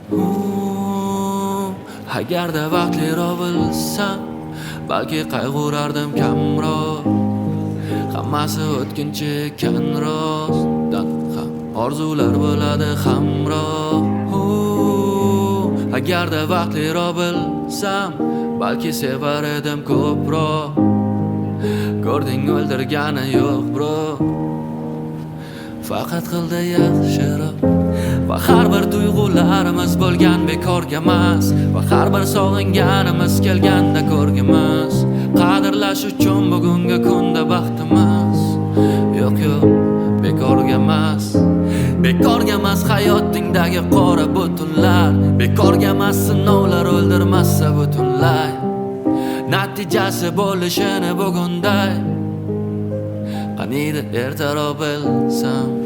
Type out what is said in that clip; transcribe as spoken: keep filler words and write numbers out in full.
Uh, agarda vaqtliroq bilsam, balki qayg'urardim kamroq. Hammasi o'tkinchi ekan rostdan ham, orzular bo'ladi hamroh. Uh, agarda vaqtliroq bilsam, balki sevar edim ko'proq. Ko'rding o'ldirgani yo'q bro, faqat qildi yaxshiroq. Va har bir tuyg'ularimiz bo'lgan bekorga emas, va har bir sog'inganimiz kelganda ko'rgimiz. Qadrlash uchun bugungi kunda baxtimiz. Yo'q yo'q, bekorga emas. Bekorga emas hayotingdagi qora butunlar, bekorga emas sinovlar o'ldirmasa butunlay. Natijasi bo'lishini bugunday, qaniydi ertaroq bilsam.